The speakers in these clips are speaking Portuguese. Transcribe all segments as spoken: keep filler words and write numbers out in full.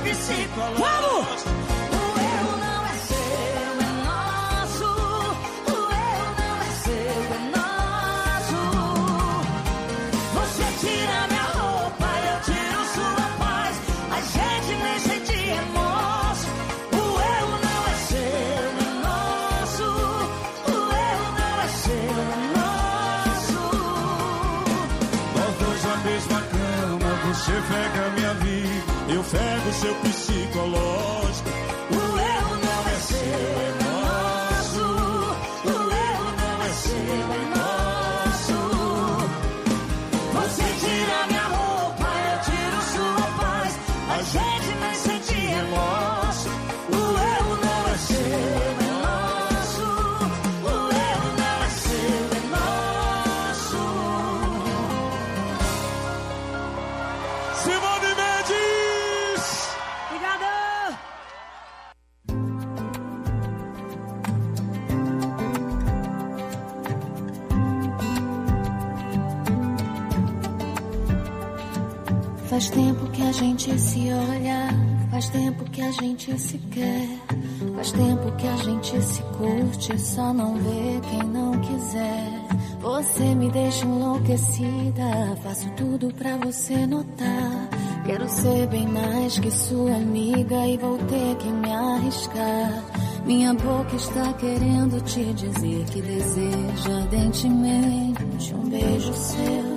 psicológico. O erro não é seu, é nosso. O erro não é seu, é nosso. Você tira minha roupa, eu tiro sua paz. A gente nem sente remorso. O erro não é seu, é nosso. O erro não é seu, é nosso. Nós dois na mesma cama, você pega minha vida, eu pego seu psicológico. O erro não é seu, é nosso. O erro não é seu, é nosso. Você tira minha roupa, eu tiro sua paz. A gente nem sente remorso. O erro não é seu, é nosso. O erro não é seu, é nosso. Simone Mendes! Obrigada! Faz tempo que a gente se olha, faz tempo que a gente se quer, faz tempo que a gente se curte, só não vê quem não quiser. Você me deixa enlouquecida, faço tudo pra você notar. Quero ser bem mais que sua amiga e vou ter que me arriscar. Minha boca está querendo te dizer que deseja ardentemente um beijo seu.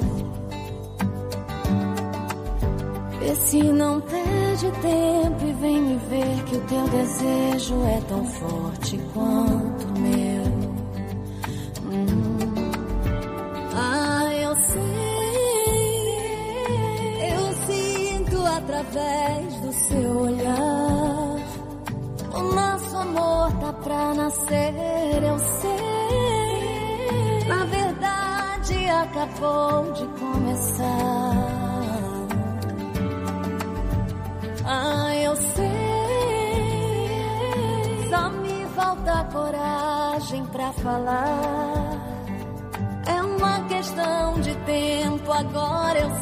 Vê se não perde tempo e vem me ver que o teu desejo é tão forte quanto o meu. Hum. Ah, eu sei, eu sinto através do seu olhar. O nosso amor tá pra nascer, eu sei. Na verdade acabou de começar. Ah, eu sei, só me falta coragem pra falar. É uma questão de tempo, agora eu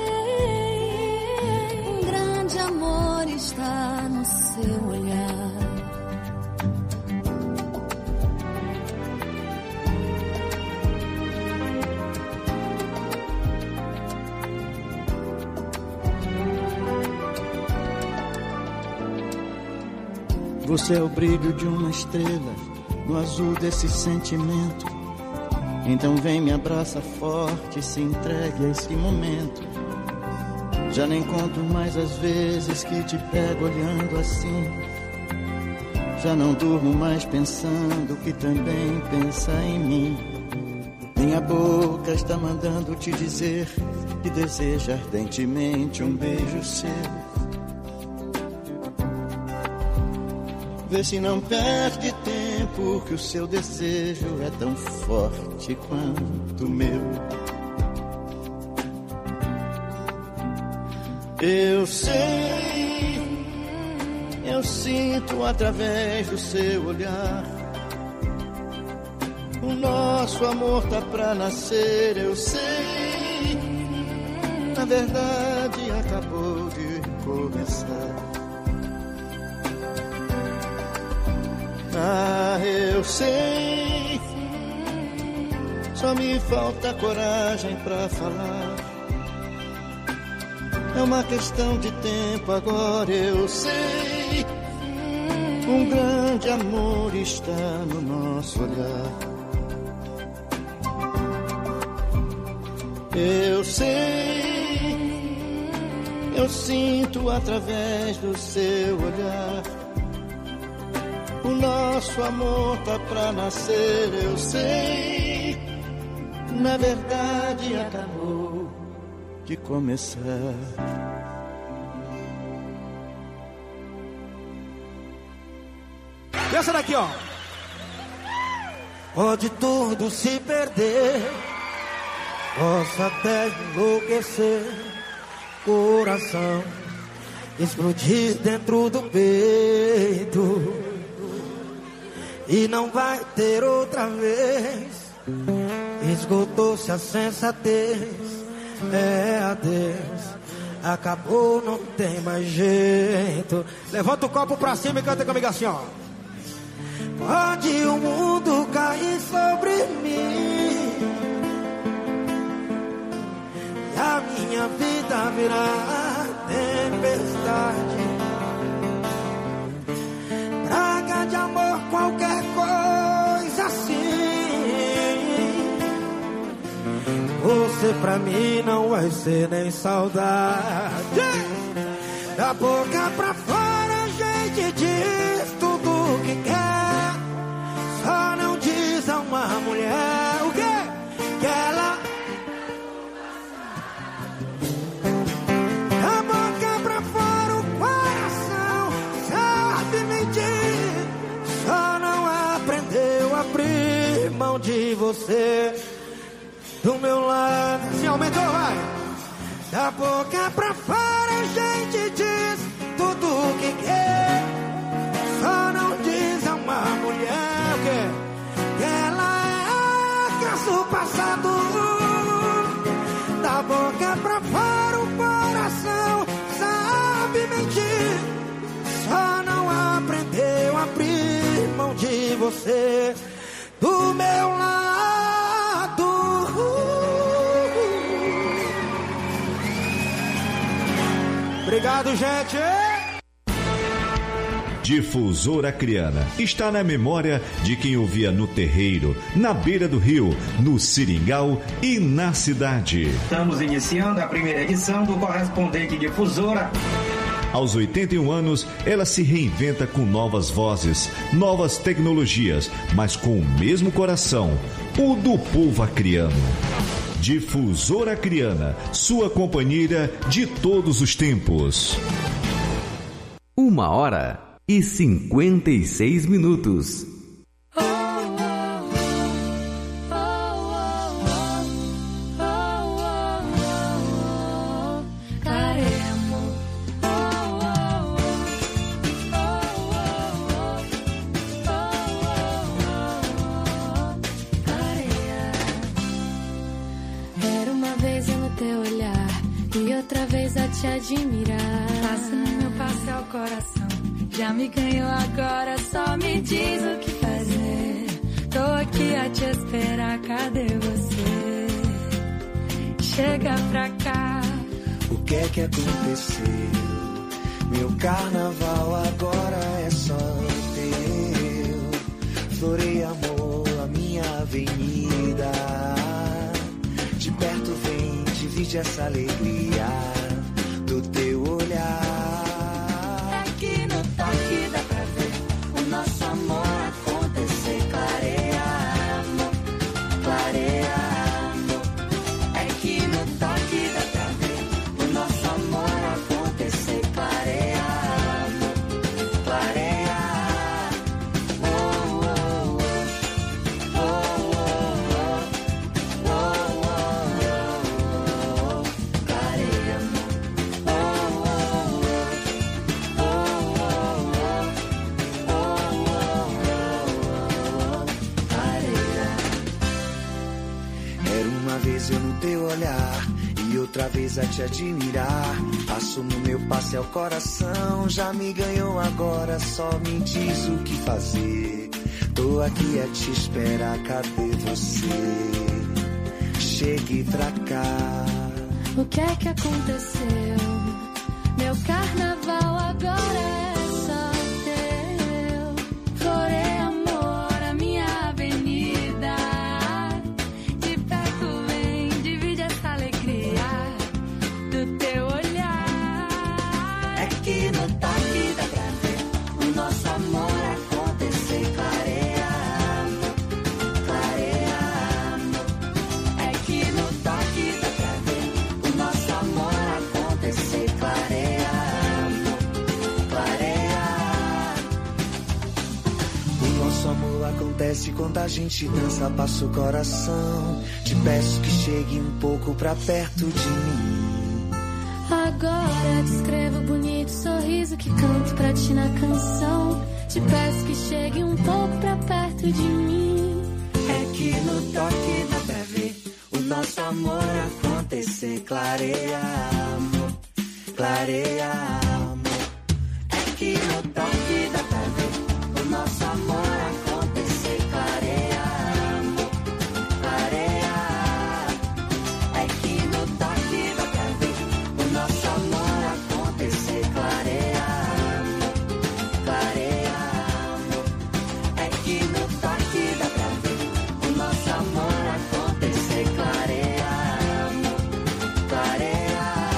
sei. Um grande amor está no seu olhar. Você é o brilho de uma estrela no azul desse sentimento. Então vem, me abraça forte, se entregue a esse momento. Já nem conto mais as vezes que te pego olhando assim. Já não durmo mais pensando que também pensa em mim. Minha boca está mandando te dizer que deseja ardentemente um beijo seu. Vê se não perde tempo, que o seu desejo é tão forte quanto o meu. Eu sei, eu sinto através do seu olhar. O nosso amor tá pra nascer, eu sei. Na verdade acabou de começar. Ah, eu sei, só me falta coragem pra falar. É uma questão de tempo, agora eu sei. Um grande amor está no nosso olhar. Eu sei, eu sinto através do seu olhar. O nosso amor tá pra nascer, eu sei. Na verdade acabou de começar. E essa daqui, ó. Pode tudo se perder, posso até enlouquecer, coração explodir dentro do peito. E não vai ter outra vez. Esgotou-se a sensatez. É adeus, acabou, não tem mais jeito. Levanta o copo pra cima e canta comigo assim, ó. Pode o mundo cair sobre mim e a minha vida virar tempestade, praga de amor, qualquer coisa assim. Você pra mim não vai ser nem saudade. Da boca pra fora a gente diz tudo o que quer, só não diz a uma mulher o quê? Que ela... Da boca pra fora o coração sabe mentir, só não aprendeu a abrir mão de você. Do meu lado, se aumentou, vai. Da boca pra fora a gente diz tudo o que quer, só não diz a uma mulher o quê? Que ela é caso passado. Da boca pra fora o coração sabe mentir, só não aprendeu a abrir mão de você. Do meu lado. Obrigado, gente. Difusora Acreana está na memória de quem ouvia no terreiro, na beira do rio, no seringal e na cidade. Estamos iniciando a primeira edição do Correspondente Difusora. Aos oitenta e um anos, ela se reinventa com novas vozes, novas tecnologias, mas com o mesmo coração, o do povo acreano. Difusora Acreana, sua companheira de todos os tempos. Uma hora e cinquenta e seis minutos. Te admirar, passa no meu pastel coração, já me ganhou agora, só me diz o que fazer. Tô aqui a te esperar, cadê você? Chega pra cá. O que é que aconteceu? Meu carnaval agora é só teu. Florei amor, a minha avenida. De perto vem, divide essa alegria do teu olhar. É que no toque dá pra ver o nosso amor acontecer. Clareia, amor, clareia, amor. É que no toque dá pra ver o nosso amor acontecer. Clareia, amor, clareia. Oh, oh, oh, oh, oh, oh, oh, oh, clareia, amor. Eu no teu olhar e outra vez a te admirar. Passo no meu passo é o coração, já me ganhou agora, só me diz o que fazer. Tô aqui a te esperar, cadê você? Chegue pra cá. O que é que aconteceu? Meu carnaval agora é só teu. Florei amor, a minha avenida. De perto vem, divide essa alegria do teu olhar. É que no toque dá pra ver o nosso amor acontecer. Clareia, amor, clareia, amor. É que no toque dá pra ver o nosso amor acontecer. Clareia, amor, clareia. O nosso amor acontece quando a gente dança, passa o coração. Te peço que chegue um pouco pra perto de mim. Agora te escrevo bonito sorriso que canto pra ti na canção. Te peço que chegue um pouco pra perto de mim. É que no toque dá pra ver o nosso amor acontecer. Clareia, amor, clareia, amor. É que no toque dá pra ver o nosso amor acontecer. Clareia, amor, clareia. É que no toque dá pra ver o nosso amor acontecer. Clareia, amor, clareia, amor. É que no toque dá pra ver o nosso amor acontecer. Clareia, amor, clareia.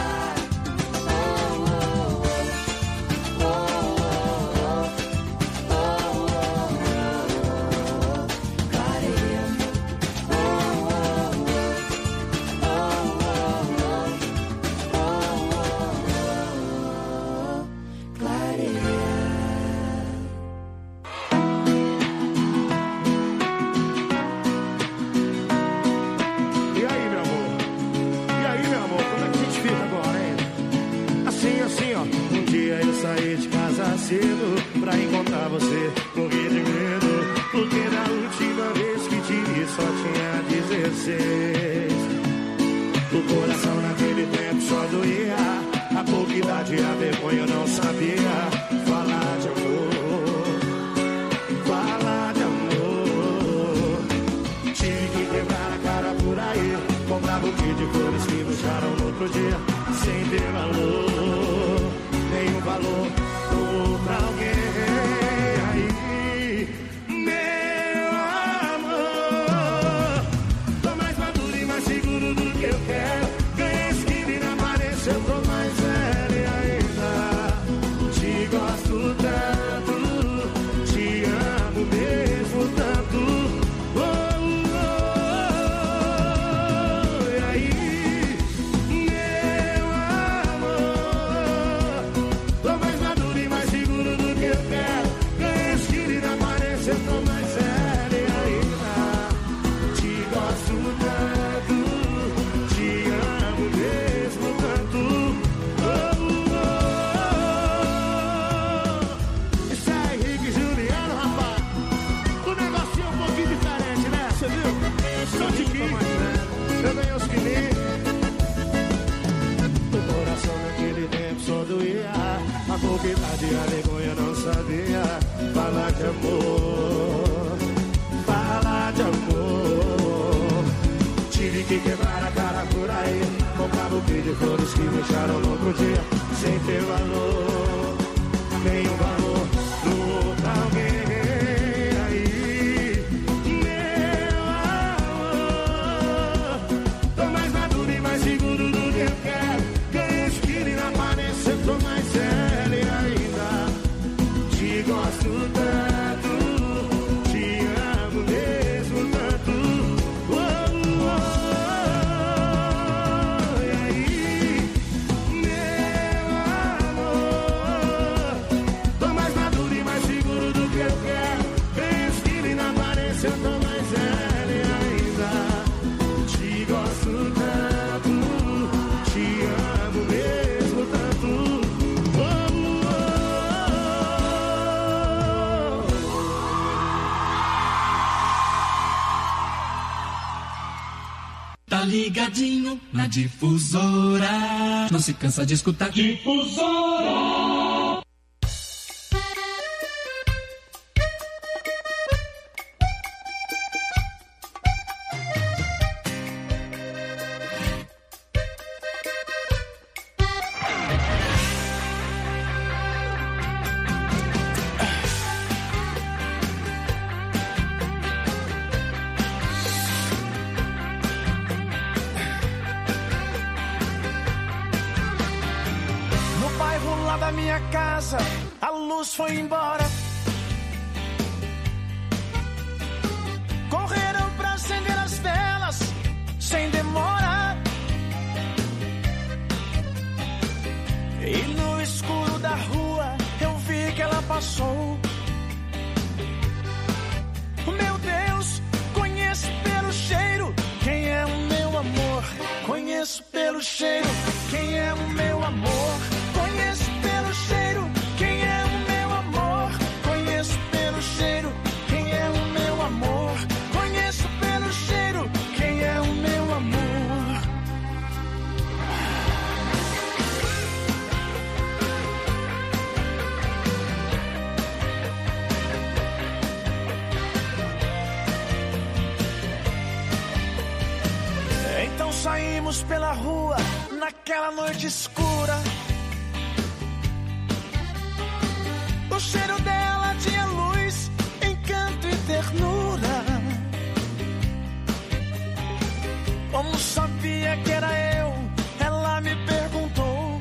E aí, meu amor? E aí, meu amor? Como é que a gente fica agora, hein? Assim, assim, ó. Um dia eu saí de casa cedo pra encontrar você. Morri de medo, porque na última vez que te vi só tinha dezesseis. O coração naquele tempo só doía. A pouca idade, a vergonha eu não sabia. Falar de amor, falar de amor. Tive que quebrar a cara por aí. Comprar buquê de flores que deixaram no outro dia. Sem ter valor, nenhum valor pra alguém. Aí, meu amor, tô mais maduro e mais seguro do que eu quero. Ganhei esquina e na aparência eu tô mais velho ainda. Te gosto tanto, te amo mesmo tanto. Oh, oh, oh. E aí, meu amor, tô mais maduro e mais seguro do que eu quero. Ganhei esquina e na aparência eu tô mais velho ainda. Te gosto tanto, te amo mesmo tanto. Oh, oh. Isso é Henrique e Juliano, rapaz. O negócio é um pouquinho diferente, né? Você viu? Sou tiquinho, eu ganhei os quilinhos. O coração naquele tempo só doía. A pouca idade, a vergonha não sabia. Falar de amor, falar de amor. Tive que quebrar a cara por aí. Comprar buquê de flores que me deixaram no outro dia. Sem ter valor, nenhum valor pra alguém. Aí, meu amor, tô mais maduro e mais seguro do que eu quero. Ganhei esquina e na aparência eu tô mais velho ainda. Te gosto tanto, te amo mesmo tanto. Oh, oh, oh. E aí, meu amor, tô mais maduro e mais seguro do que eu quero. Ganhei esquina e na aparência eu tô mais velho ainda. Te gosto tanto, te amo mesmo tanto. Oh, oh, oh. Tá ligadinho na Difusora. Não se cansa de escutar. Difusora. No bairro lá da minha casa, a luz foi embora. Correram pra acender as velas, sem demora. E no escuro da rua, eu vi que ela passou. Meu Deus, conheço pelo cheiro quem é o meu amor. Conheço pelo cheiro quem é o meu amor. Conheço pelo cheiro quem é o meu amor. Conheço pelo cheiro quem é o meu amor. Conheço pelo cheiro quem é o meu amor. Caminhamos pela rua naquela noite escura. O cheiro dela tinha luz, encanto e ternura. Como sabia que era eu, ela me perguntou.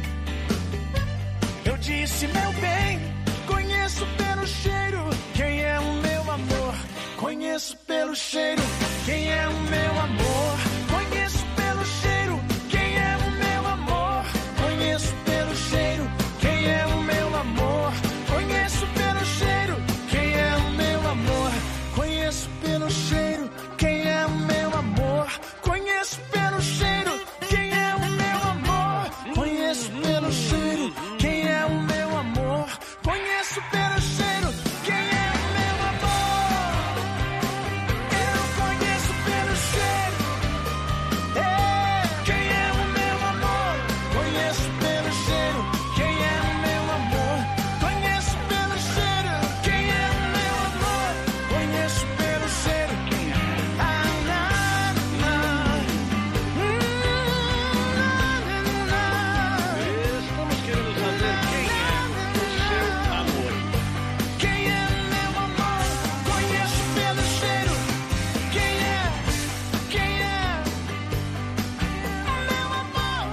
Eu disse, meu bem, conheço pelo cheiro quem é o meu amor. Conheço pelo cheiro quem é o meu amor. Conheço pelo cheiro quem é o meu amor. Conheço pelo cheiro quem é o meu amor. Conheço pelo cheiro quem é o meu amor. Conheço pelo cheiro quem é o meu amor. Conheço pelo cheiro quem é o meu amor. Conheço pelo cheiro quem é o meu amor. Conheço pelo cheiro quem é o meu amor. Eu conheço pelo cheiro, é, quem é o meu amor. Conheço pelo cheiro quem é o meu amor. Conheço pelo cheiro quem é o meu amor. Conheço pelo cheiro. Ah, na, na. Hum, na, na, na. Estamos querendo saber quem é o seu amor. Quem é meu amor? Conheço pelo cheiro. Quem é? Quem é? Meu amor.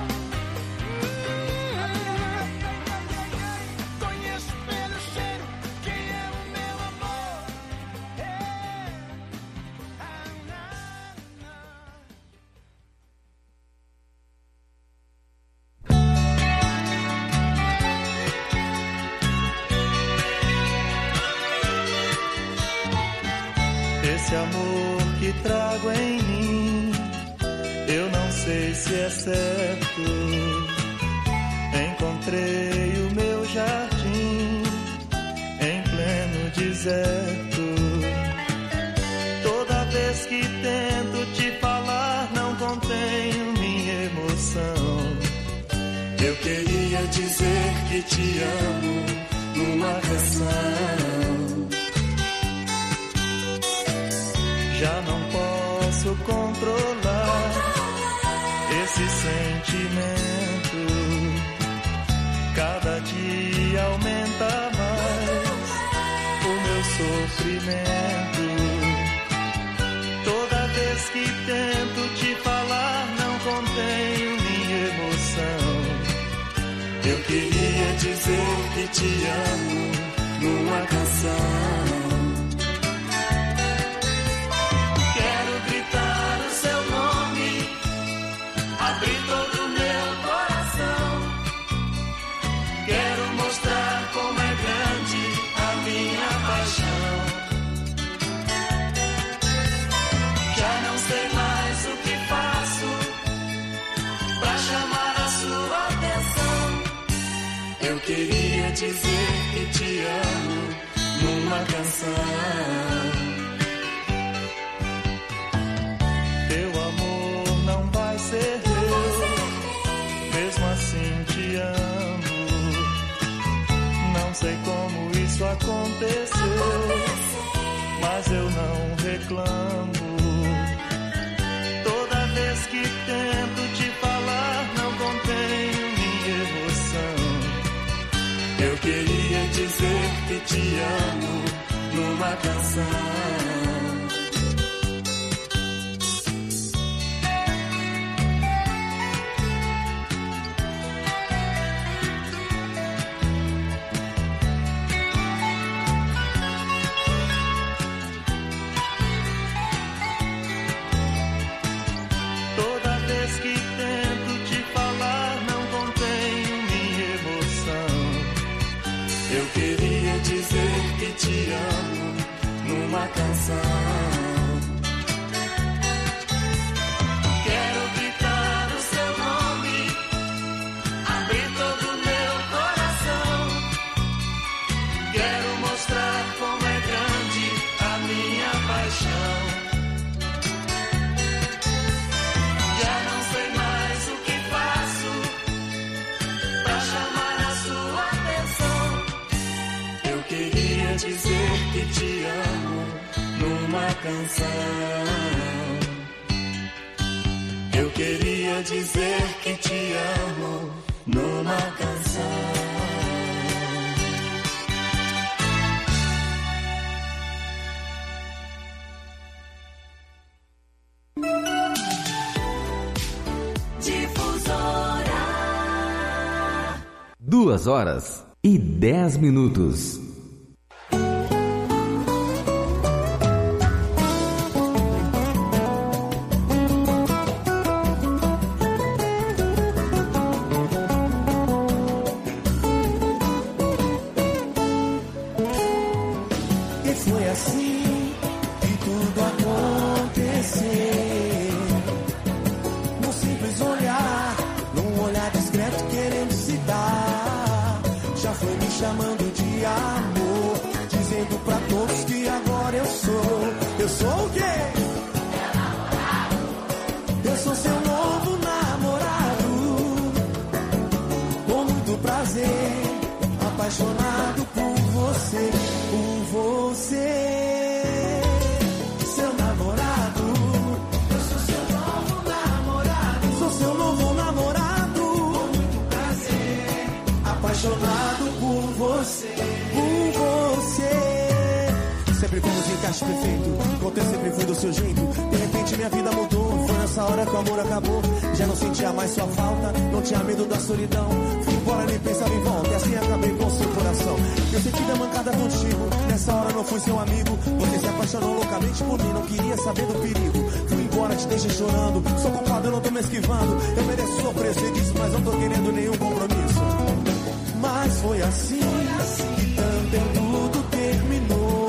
Conheço pelo cheiro. Quem é o meu amor? Esse amor que trago em mim, eu não sei se é certo. Encontrei o meu jardim em pleno deserto. Toda vez que tento te falar, não contenho minha emoção. Eu queria dizer que te amo numa canção. Já não posso controlar esse sentimento. Cada dia aumenta mais o meu sofrimento. Toda vez que tento te falar, não contenho minha emoção. Eu queria dizer que te amo numa canção. Abrir todo o meu coração. Quero mostrar como é grande a minha paixão. Já não sei mais o que faço pra chamar a sua atenção. Eu queria dizer que te amo numa canção. Teu amor não vai ser mesmo assim te amo. Não sei como isso aconteceu, mas eu não reclamo. Toda vez que tento te falar, não contenho minha emoção. Eu queria dizer que te amo numa canção. Te amo numa canção. Quero gritar o seu nome, abrir todo o meu coração. Quero mostrar como é grande a minha paixão. Já não sei mais o que faço pra chamar a sua atenção. Eu queria dizer que te amo numa canção. Eu queria dizer que te amo numa canção. Duas horas e dez minutos. E foi assim que tudo aconteceu. Num simples olhar, num olhar discreto querendo se dar. Já foi me chamando de amor, dizendo pra todos que agora eu sou. Eu sou o quê? Eu sou seu novo namorado. Com muito prazer, apaixonado por você, por você, seu namorado. Eu sou seu novo namorado. Sou seu novo namorado. Com muito prazer, apaixonado por você, por você. Sempre fomos encaixe perfeito, contei sempre fui do seu jeito. De repente minha vida mudou, foi nessa hora que o amor acabou. Já não sentia mais sua falta, não tinha medo da solidão. Fui embora, nem pensava em volta, e assim acabei com seu coração. Eu senti da mancada contigo, nessa hora não fui seu amigo. Você se apaixonou loucamente por mim, não queria saber do perigo. Fui embora, te deixei chorando, sou culpado, eu não tô me esquivando. Eu mereço sofrer, sei disso, mas não tô querendo nenhum compromisso. Mas foi assim, que também tudo terminou.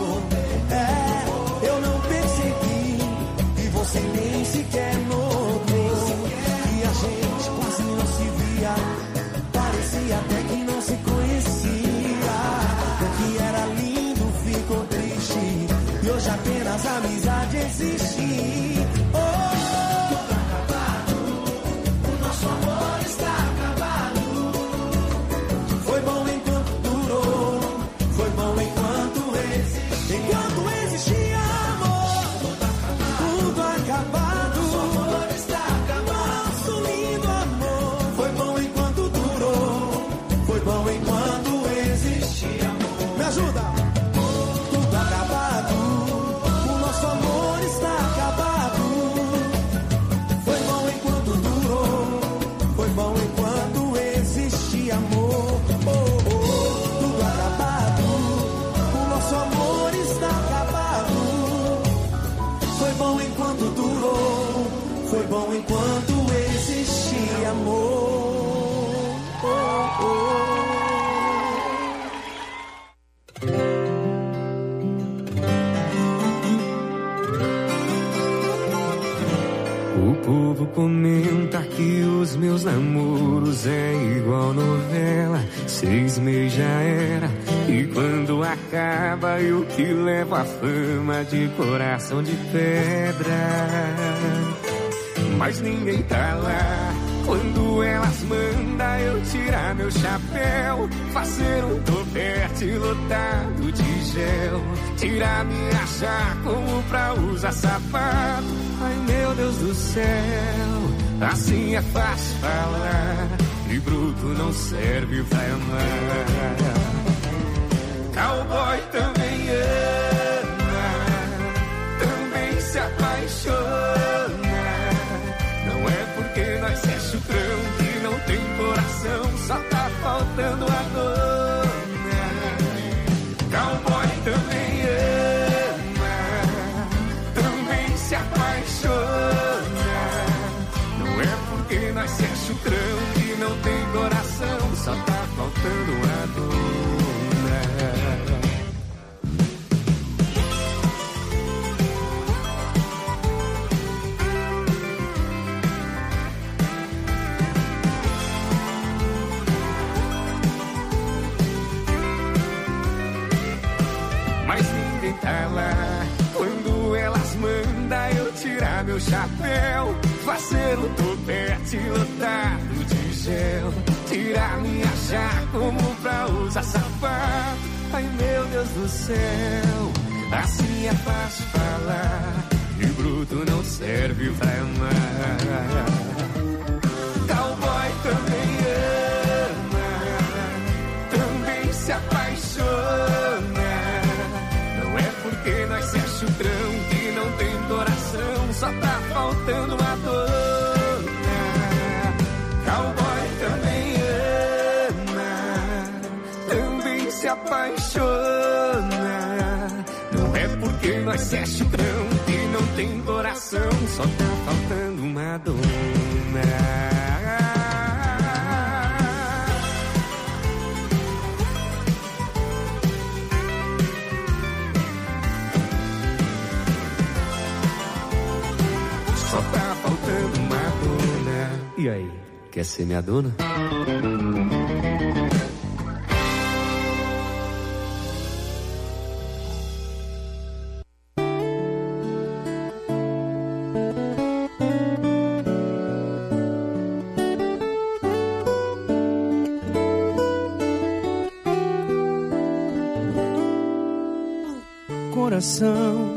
É, eu não percebi, e você nem sequer notou. Que a gente quase não se via, parecia até que não se conhecia. O que era lindo ficou triste, e hoje apenas a amizade existe. Oh, tudo acabado, o nosso amor está acabado. Foi bom enquanto durou, foi bom enquanto existiu. Enquanto existia amor, tudo acabado. Nosso amor está acabado. Nosso lindo amor. Foi bom enquanto durou, foi bom enquanto existia amor. Me ajuda! Tudo acabado, o nosso amor está acabado. Foi bom enquanto durou, foi bom enquanto existia amor. Oh, oh, tudo acabado, o nosso amor está acabado. Foi bom enquanto durou, foi bom enquanto existia amor. Oh, oh. O povo comenta que os meus namoros é igual novela. Seis meses já era, e quando acaba eu que levo a fama de coração de pedra. Mas ninguém tá lá quando elas mandam eu tirar meu chapéu, fazer um topete lotado de gel, tirar minha chá como pra usar sapato. Ai meu Deus do céu, assim é fácil falar, e bruto não serve pra amar. Cowboy também ama, também se apaixona. Não é porque nós é chutrão que não tem coração, só tá faltando a dona. Cowboy também ama, também se apaixona. Não é porque nós é chutrão que não tem coração, só tá faltando a dona. Tá lá quando elas mandam eu tirar meu chapéu, fazer um topete lotado de gel, tirar minha chá como pra usar sapato. Ai meu Deus do céu, assim é fácil falar, e bruto não serve pra amar. apaixona. Não é porque nós é chicão e não tem coração, só tá faltando uma dona. Só tá faltando uma dona. E aí, quer ser minha dona? Coração,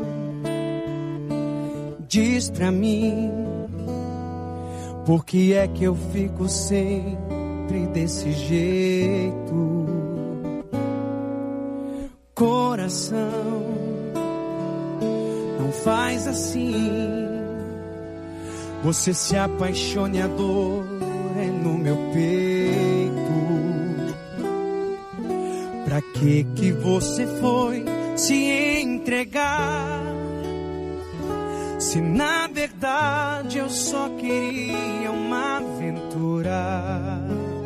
diz pra mim, por que é que eu fico sempre desse jeito? Coração, não faz assim. Você se apaixone, a dor é no meu peito. Pra que que você foi se entregar, se na verdade eu só queria uma aventura?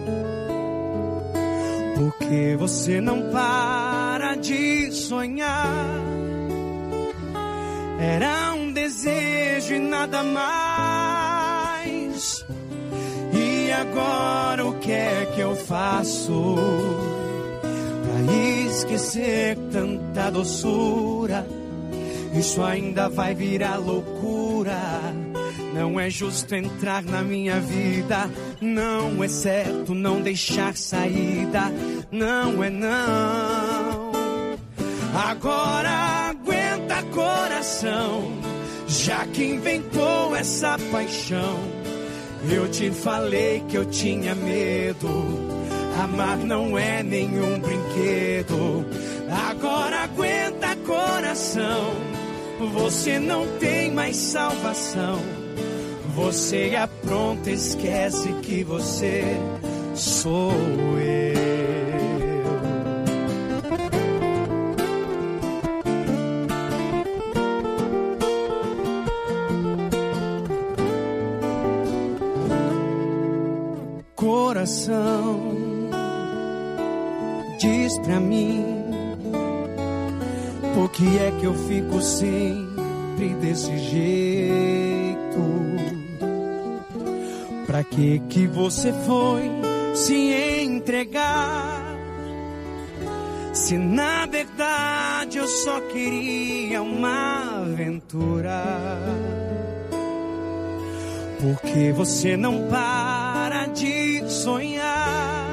Porque você não para de sonhar, era um desejo e nada mais. E agora o que é que eu faço pra esquecer tanta doçura? Isso ainda vai virar loucura. Não é justo entrar na minha vida, não é certo não deixar saída, não é não. Agora aguenta, coração, já que inventou essa paixão. Eu te falei que eu tinha medo, amar não é nenhum brinquedo. Agora aguenta, coração, você não tem mais salvação. Você apronta, esquece que você sou eu. Coração, diz pra mim, por que é que eu fico sempre desse jeito? Pra que que você foi se entregar, se na verdade eu só queria uma aventura? Porque você não para de sonhar,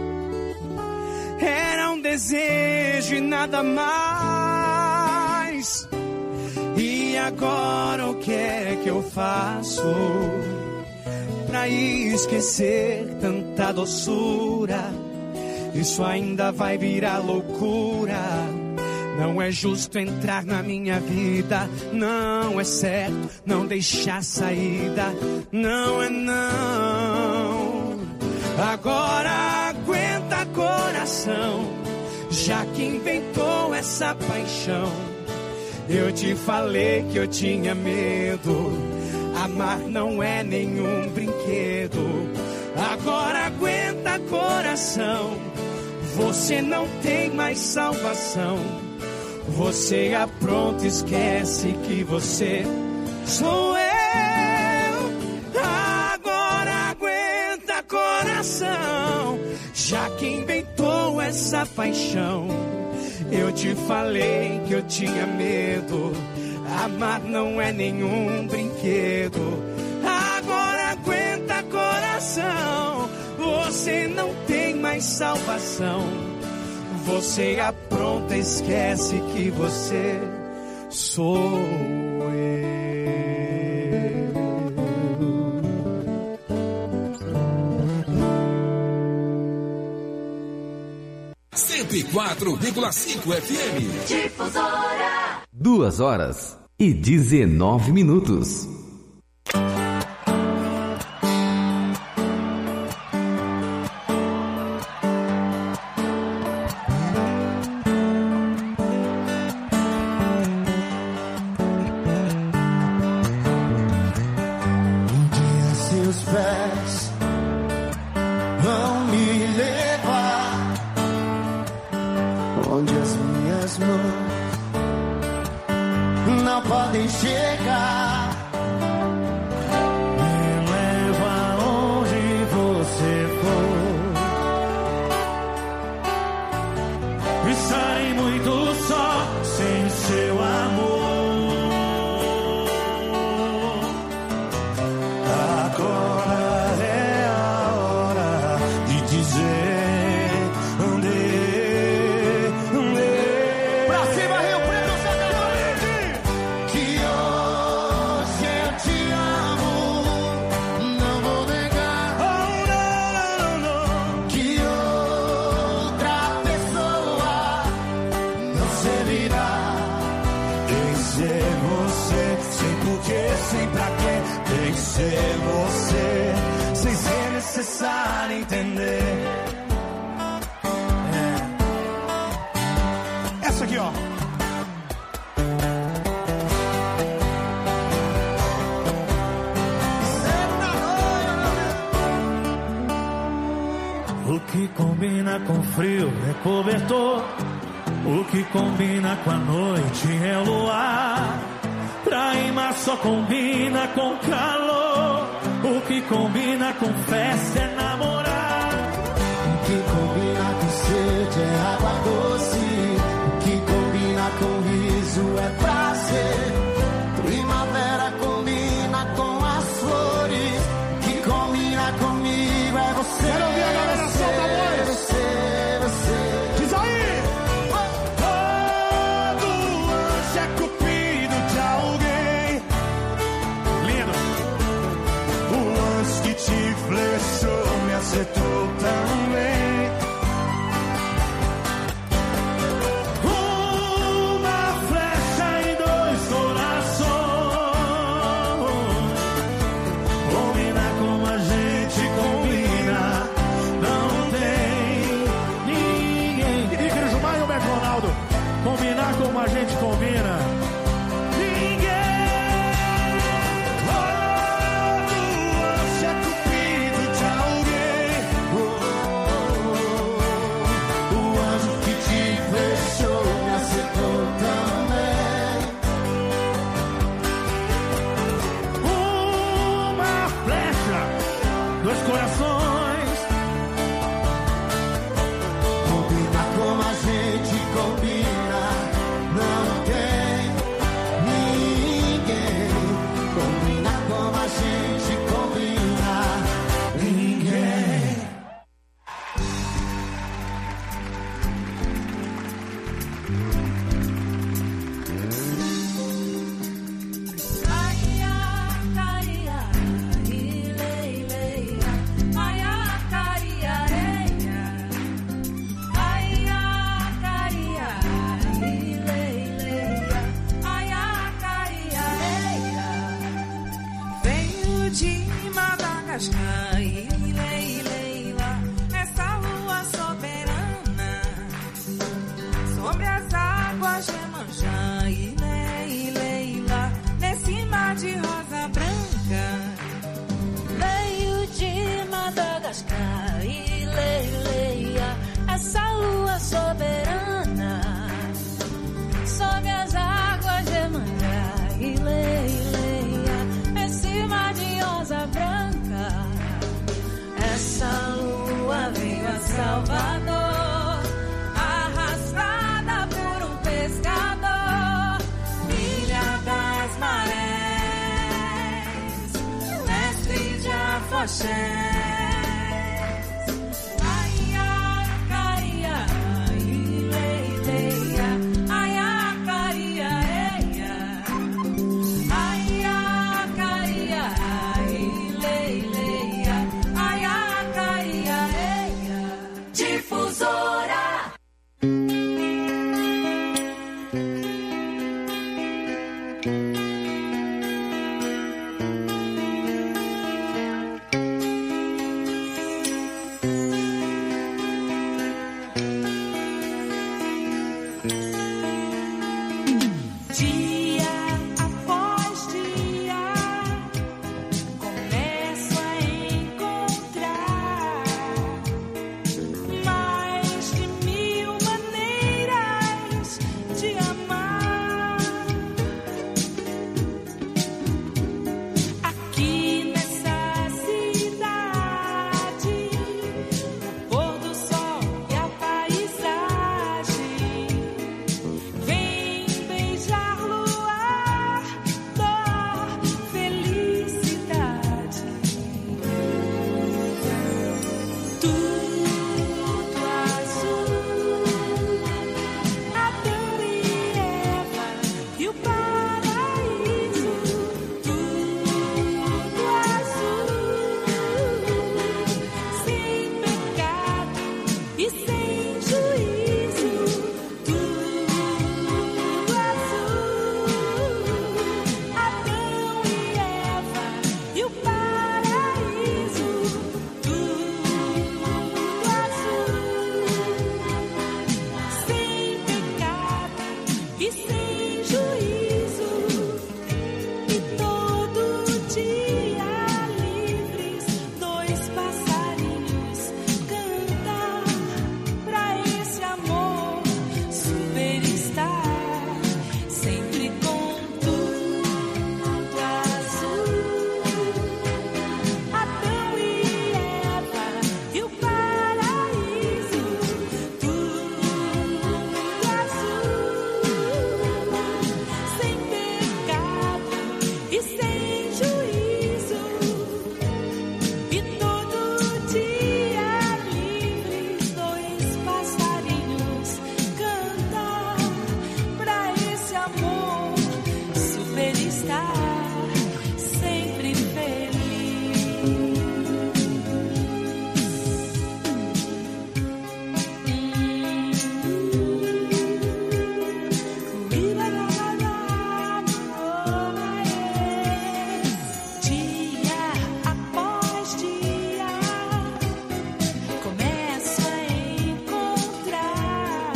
era um desejo e nada mais. E agora o que é que eu faço pra esquecer tanta doçura? Isso ainda vai virar loucura. Não é justo entrar na minha vida, não é certo não deixar saída, não é não. Agora aguenta, coração, já que inventou essa paixão. Eu te falei que eu tinha medo, amar não é nenhum brinquedo. Agora aguenta, coração, você não tem mais salvação. Você apronta, esquece que você sou eu. Agora aguenta, coração, já que inventou essa paixão. Eu te falei que eu tinha medo, amar não é nenhum brinquedo. Agora aguenta, coração, você não tem mais salvação. Você apronta, esquece que você sou eu. cento e quatro vírgula cinco F M. Difusora. Duas horas e dezenove minutos. vão me levar onde as minhas mãos não podem chegar. Me leva onde você for. Estarei muito só sem seu amor. Agora é a hora de dizer onde, onde. Pra cima, Rio Preto, que hoje eu te amo, não vou negar. Oh, não, não, não. Que outra pessoa não servirá. Tem que ser você, sem porquê, sem pra quê. Tem que ser você, sem ser necessário entender. É. Essa aqui, ó. O que combina com frio é cobertor. O que combina com a noite é o luar. Pra rimar só combina com calor. O que combina com festa é namorar. O que combina com sede é água doce. O que combina com riso é prazer. Primavera combina com as flores. O que combina comigo é você. Quero ouvir a galera você, solta a voz. você, você. Diz aí! Todo anjo é cupido de alguém. Lindo! O anjo que te flechou me acertou também. Uma flecha e dois corações. Combina como a gente combina. Não tem ninguém. Igreja Gilmar e o Beto Ronaldo. Combinar como a gente combina. Ninguém. Todo anjo é cupido de alguém. O anjo que te fechou me acertou também. Uma flecha, dois corações. Combina como a gente combina. Não tem ninguém. Combina como a gente combina. Ninguém. Venho de Madagascar, Leila, essa lua soberana sobre as águas de Iemanjá, Leila, nesse mar de rosa branca. Veio de Madagascar, Leila, essa lua soberana sobre as águas de Iemanjá, Leila, nesse mar de rosa branca. Essa lua veio a Salvador, arrastada por um pescador, filha das marés, mestre de afoxés. Difusora. e sem juízo, tudo azul. Adão e Eva e o paraíso, tudo azul. Sem pecado e sem juízo, e todo dia livres, dois passarinhos cantam pra esse amor superstar, sempre com tudo azul. Adão e Eva e o paraíso, tudo azul. Sem pecado e sem juízo, e todo dia livres, dois passarinhos cantam pra esse amor superstar, sempre feliz. Dia após dia, começo a encontrar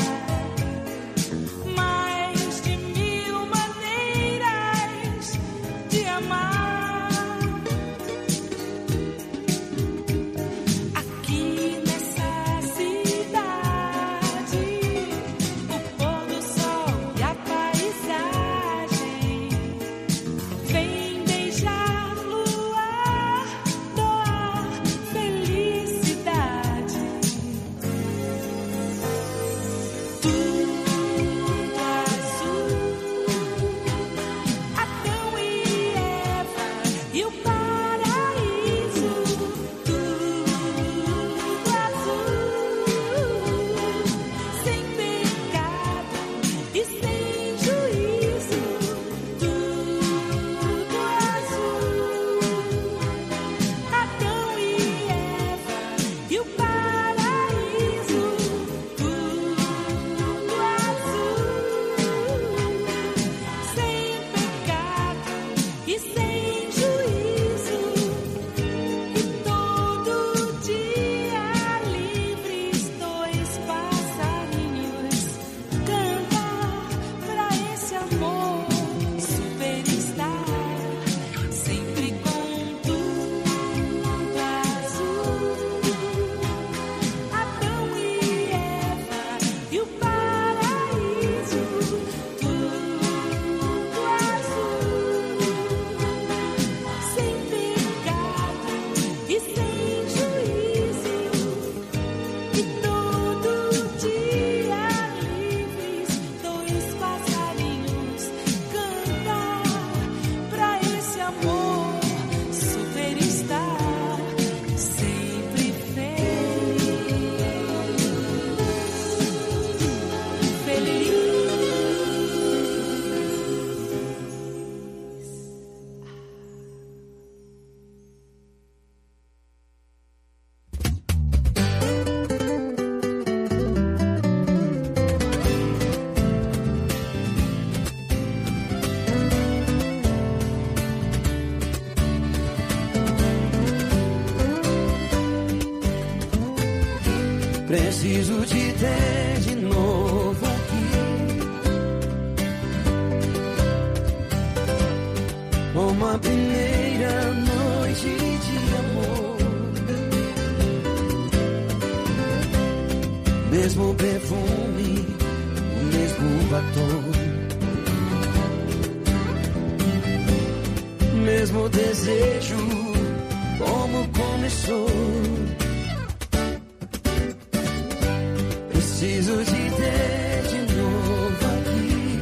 mais de mil maneiras de amar. Aqui nessa cidade, o pôr do sol e a paisagem vem beijar luar, doar felicidade. Tudo azul. Adão e Eva e o paraíso, tudo azul. Sem pecado e sem juízo, tudo azul. Adão e Eva e o paraíso, tudo azul. Sem pecado e sem juízo, e todo dia livres, dois passarinhos cantam pra esse amor superstar, sempre com tudo azul. Adão e Eva e o paraíso, tudo azul. Sem pecado e sem juízo, e todo dia livres, dois passarinhos cantam pra esse amor superstar, sempre feliz. Feliz. Preciso te ter de novo aqui, como a primeira noite de amor. Mesmo perfume, o mesmo batom, mesmo desejo, como começou. Preciso te ter de novo aqui,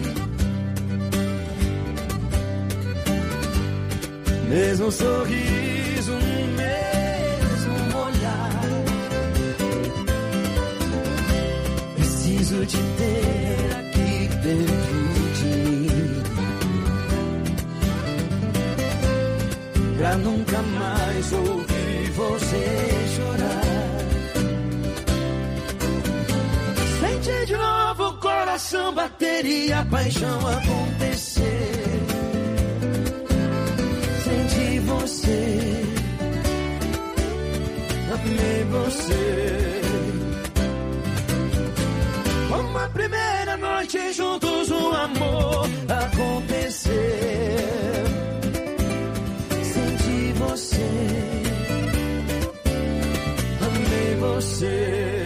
mesmo sorriso, mesmo olhar. Preciso te ter aqui dentro de mim, pra nunca mais ouvir você chorar. coração bater e a paixão acontecer. Senti você, amei você. Como a primeira noite juntos o amor acontecer. Senti você, amei você.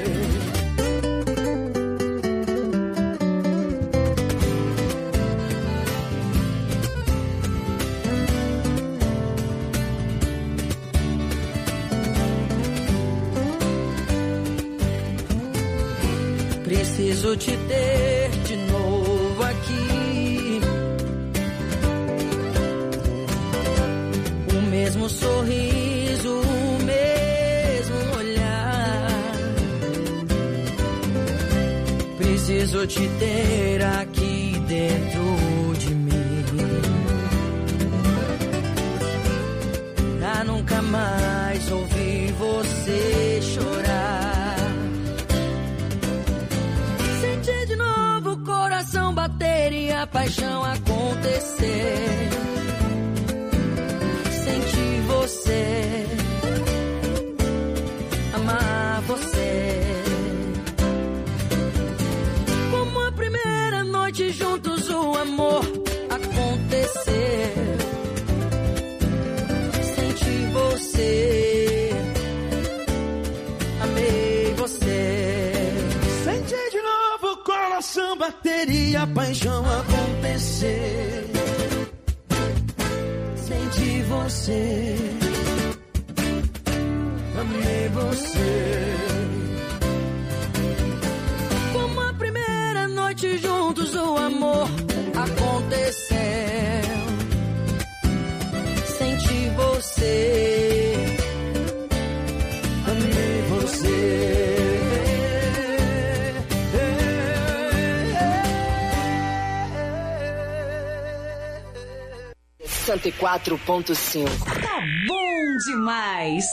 Preciso te ter de novo aqui. O mesmo sorriso, o mesmo olhar. Preciso te ter aqui dentro de mim, pra nunca mais ouvir você chorar. Coração bater e a paixão acontecer. Sentir você, amar você. Como a primeira noite juntos o amor acontecer. Sentir você, amei você. Sentir de novo o coração bater e a paixão acontecer. Senti você, amei você. Como a primeira noite juntos o amor aconteceu. Senti você, amei você. cento e quatro ponto cinco. Tá bom demais.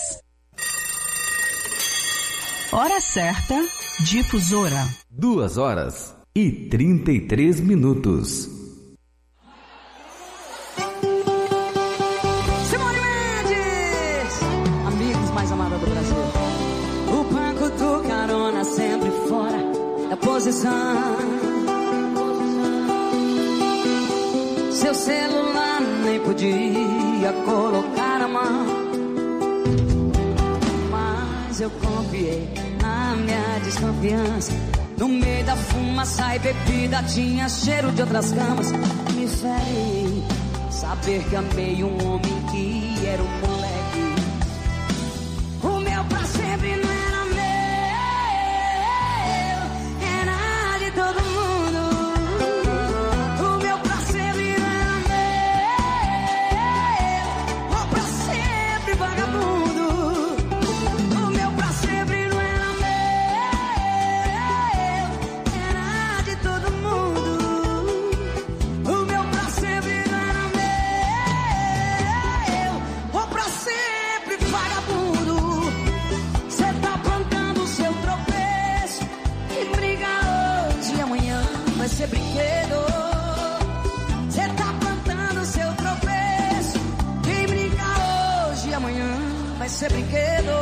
Hora certa, Difusora. Duas horas e trinta e três minutos. Simone Mendes, amigos mais amados do Brasil. O banco do carona sempre fora da posição. Seu celular nem podia colocar a mão, mas eu confiei na minha desconfiança. No meio da fumaça e bebida tinha cheiro de outras camas. Me fere saber que amei um homem que era um moleque. O meu pra sempre não era meu, era de todo mundo. vai ser brinquedo. Cê tá plantando seu tropeço. Quem brinca hoje e amanhã vai ser brinquedo.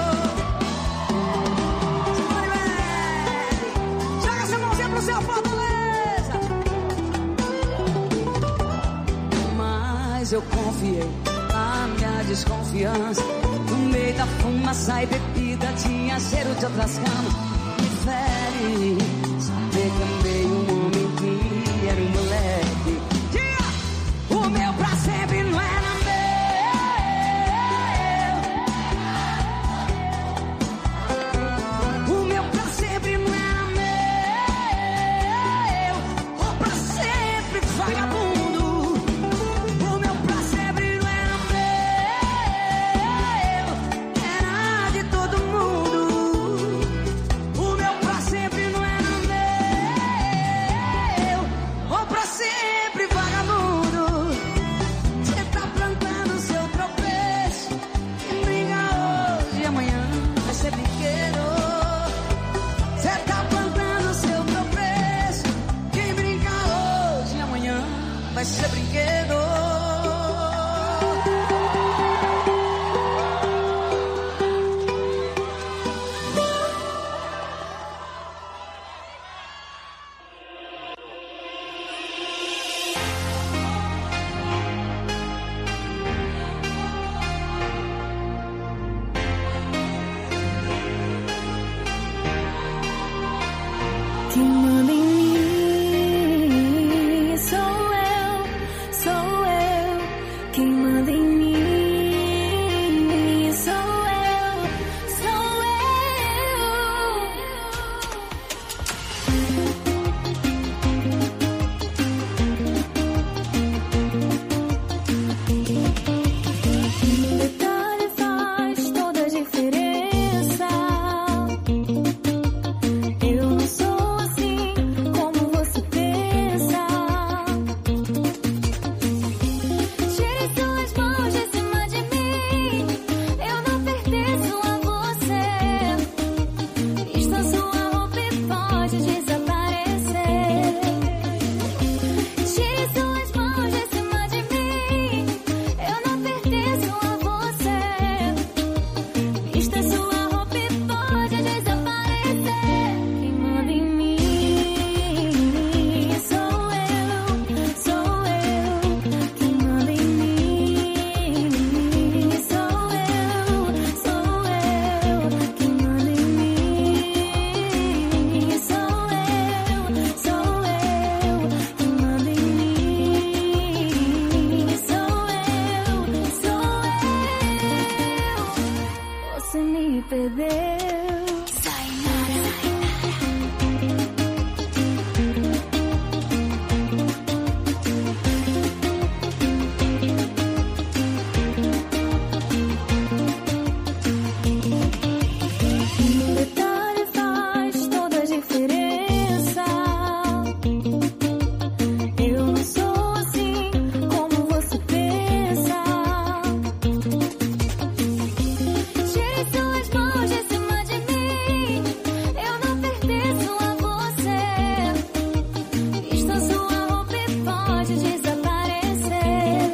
Joga essa mãozinha pro seu Fortaleza. Mas eu confiei na minha desconfiança. No meio da fumaça e bebida tinha cheiro de outras camas. Me fere saber que amei um homem que era um moleque. Yeah! O meu pra sempre não era meu. O meu pra sempre não era meu. O pra sempre vagabundo. O meu pra sempre não era meu. Era de todo mundo. O meu pra sempre não era Quem manda em mim sou eu, sou eu. Quem manda em mim sou eu, sou eu. Detalhe faz toda a diferença. Eu não sou assim como você pensa. Tire suas mãos de cima de mim. Eu não pertenço a você. Vista sua roupa e pode desaparecer. Tire suas mãos de cima de mim. Eu não pertenço a você. Vista sua roupa e pode desaparecer. Quem manda em mim sou eu, sou eu. Quem manda em mim sou eu, sou eu. Quem manda em mim sou eu, sou eu. Quem manda em mim sou eu, sou eu. Você me perdeu. Detalhe faz toda a diferença. Eu não sou assim como você pensa. Tire suas mãos de cima de mim. Eu não pertenço a você. Vista sua roupa e pode desaparecer.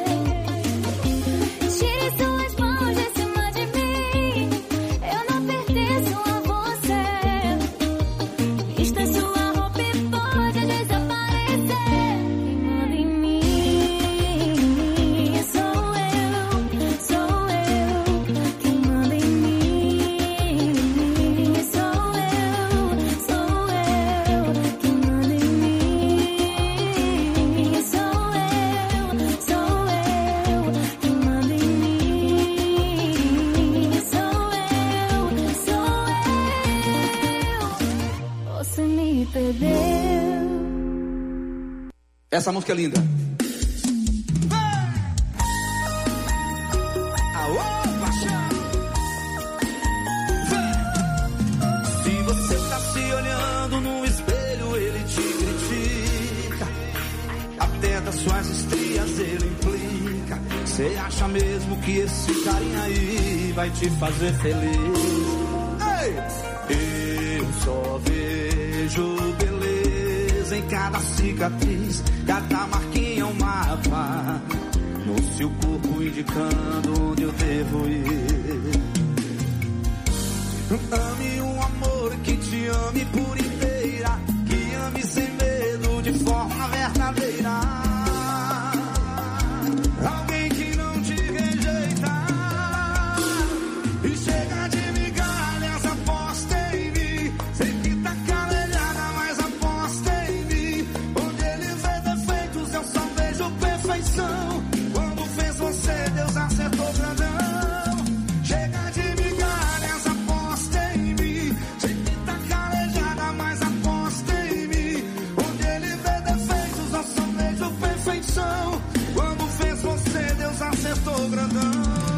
Tire suas mãos de cima de mim. Eu não pertenço a você. Vista sua roupa e pode desaparecer. Quem manda em mim sou eu, sou eu. Quem manda em mim sou eu, sou eu. Quem manda em mim sou eu, sou eu. Quem manda em mim sou eu, sou eu. Você me perdeu. Essa música é linda. Aô, paixão! Se você tá se olhando no espelho, ele te critica. Até das suas estrias ele implica. Você acha mesmo que esse carinha aí vai te fazer feliz? Ei! Eu só vejo beleza em cada cicatriz, cada marquinha é um mapa no seu corpo indicando onde eu devo ir. Ame um amor que te ame por inteira, que ame sem medo de forma verdadeira. Alguém que não te rejeita e chega de migalhas, aposta em mim. Sei que tá calejada, mas aposta em mim. Onde ele vê defeitos, eu só vejo perfeição. Quando fez você, Deus acertou grandão. Chega de migalhas, aposta em mim. Sei que tá calejada, mas aposta em mim. Onde ele vê defeitos, eu só vejo perfeição. Quando fez você, Deus acertou grandão.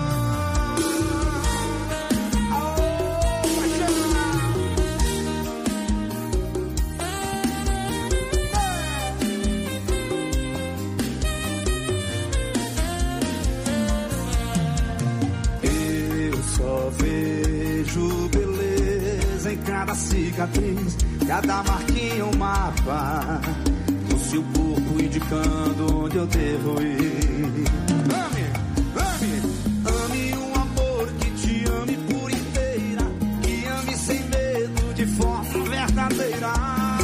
Eu só vejo beleza em cada cicatriz, cada marquinha um mapa no seu corpo indicando onde eu devo ir. Ame, ame, ame um amor que te ame por inteira, que ame sem medo de forma verdadeira.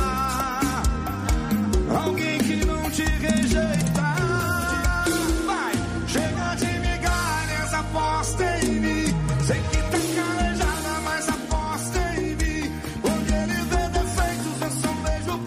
Alguém que não te rejeita. Vai, chega de migalhas, aposta em mim. Sei que tá calejada, mas aposta em mim. Onde ele vê defeitos, eu só vejo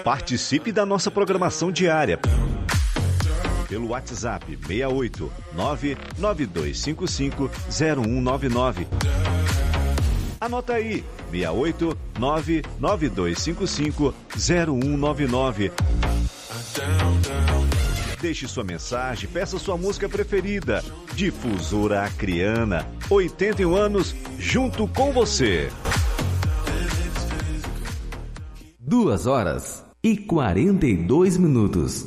Participe da nossa programação diária pelo WhatsApp seis oito nove nove dois cinco cinco zero um nove nove. Anota aí, seis oito nove nove dois cinco cinco zero um nove nove. Deixe sua mensagem, peça sua música preferida. Difusora Acreana, oitenta e um anos, junto com você. Duas horas e quarenta e dois minutos.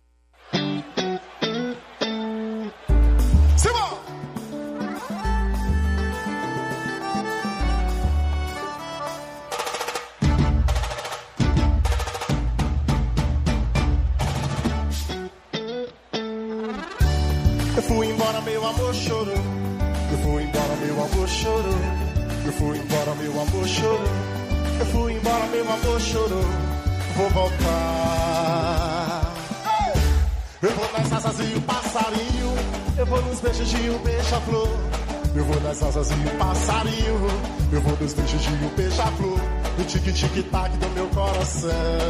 Eu fui embora, meu amor chorou. Eu fui embora, meu amor chorou. Eu fui embora, meu amor chorou. Eu fui embora, meu amor chorou. Vou voltar. Eu vou nas asas e o passarinho. Eu vou nos beijos de um beija-flor. Eu vou nas asas e o passarinho. Eu vou nos beijos de um beija-flor. No tique-tique-tac do meu coração.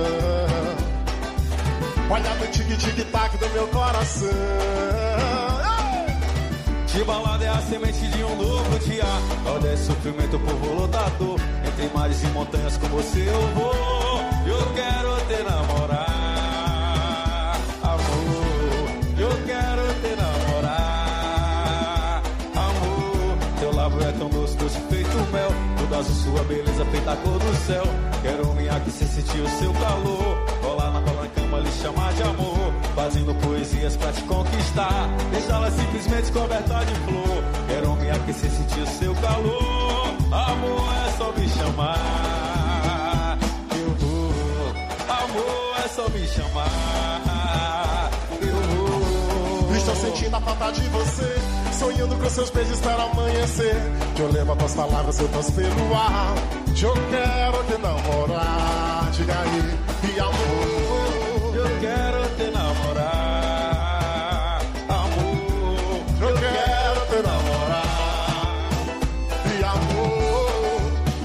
Olha no tique-tique-tac do meu coração. De balada é a semente de um novo dia. Onde é sofrimento, povo lutador. Entre mares e montanhas com você eu vou. Eu quero te namorar, amor. Eu quero te namorar, amor. Teu lábio é tão doce, doce feito mel. Toda azul, sua beleza feita a cor do céu. Quero me aquecer, sentir o seu calor. Colar na cola na cama, lhe chamar de amor. Fazendo poesias pra te conquistar. Deixá-la simplesmente coberta de flor. Quero me aquecer, sentir o seu calor. Amor, é só me chamar. Eu vou. Amor, é só me chamar. Eu vou. Estou sentindo a falta de você. Sonhando com seus beijos para amanhecer. Que eu levo as tuas palavras, eu passo pelo ar. Que eu quero te namorar. Diga aí, e amor. Eu quero te namorar, amor. Eu quero te namorar, e amor.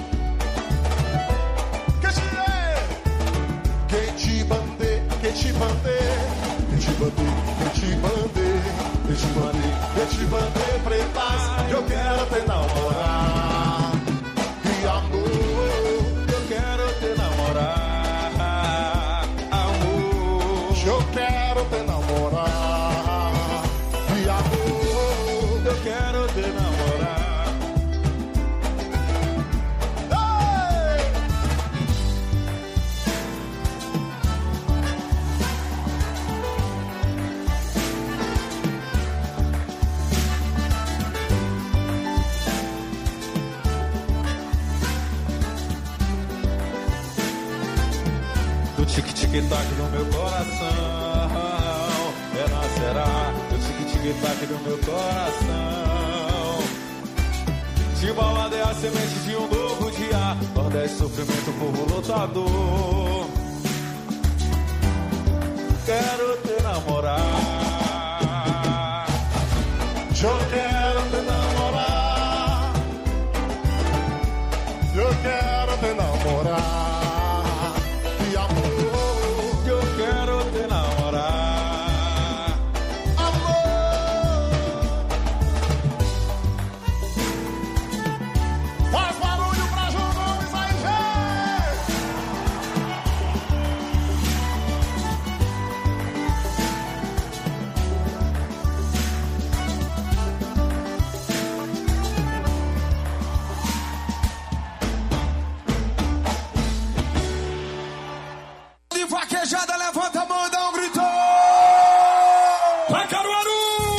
Que te é? Que te bandei, que te bandei, que te bandei, que te bandei, que te bandei, que te bandei, pretas. Eu quero te namorar, e amor. Eu quero te namorar. Eu quero te namorar, e amor, eu quero te namorar. Ei! Do tique-tique-tac no meu coração, ela será. Do tique-tique-tac no meu coração. De balada é a semente de um novo dia. Nordeste, sofrimento, povo lutador. Quero te namorar. Eu quero te namorar. Eu quero te namorar. Vaquejada, levanta a mão e dá um grito. Vai, Caruaru!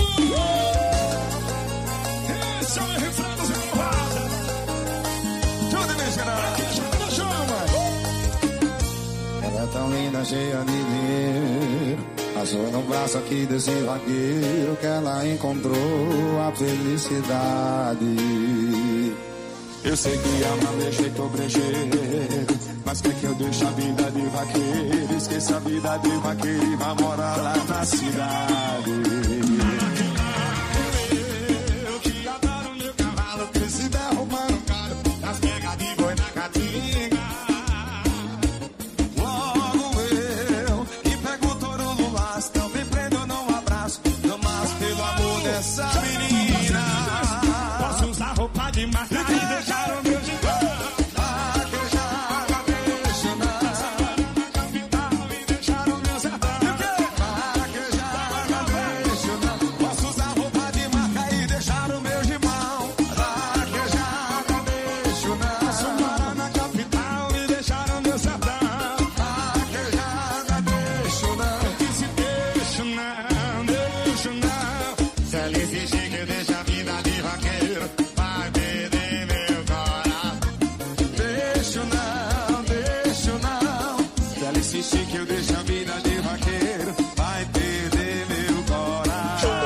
Esse é o refrão do Zé Louvada. Tudo misturado. Vaquejada da chama. Ela é tão linda, cheia de dinheiro. Passou no braço aqui desse vaqueiro que ela encontrou a felicidade. Eu sei que ama meu jeito brejeiro, mas quer que eu deixe a vida de vaqueiro? Esqueça a vida de vaqueiro e vá morar lá na cidade. Eu que adoro meu cavalo, que se derrubando o caro, nas pegas de boi na caatinga. Logo assim que eu deixo a vida de vaqueiro, vai perder meu coração.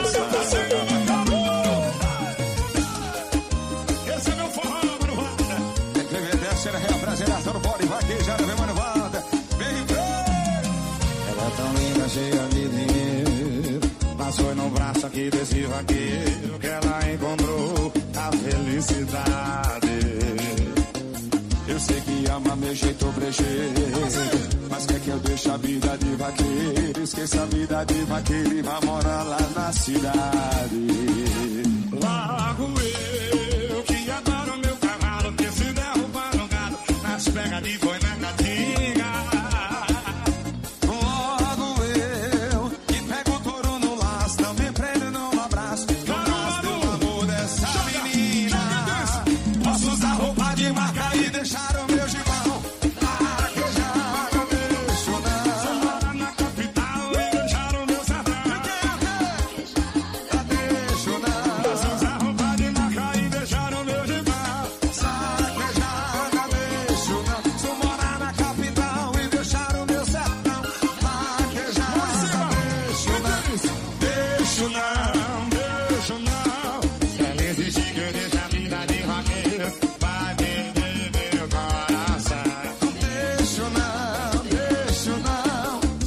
Esse é meu forró, mano, volta. Tem que ver dessa, era reapresentação do Pode Vaquejar, vem, mano, volta. Vem, vem. Ela é tão linda, cheia de dinheiro, mas foi no braço aqui desse vaqueiro que ela encontrou a felicidade. Eu sei que ama meu jeito brejeiro, mas quer que eu deixe a vida de vaqueiro, esqueça a vida de vaqueiro e vá morar lá na cidade. Logo eu, que adoro meu cavalo, que se derrubar no gado, nas pegas de boi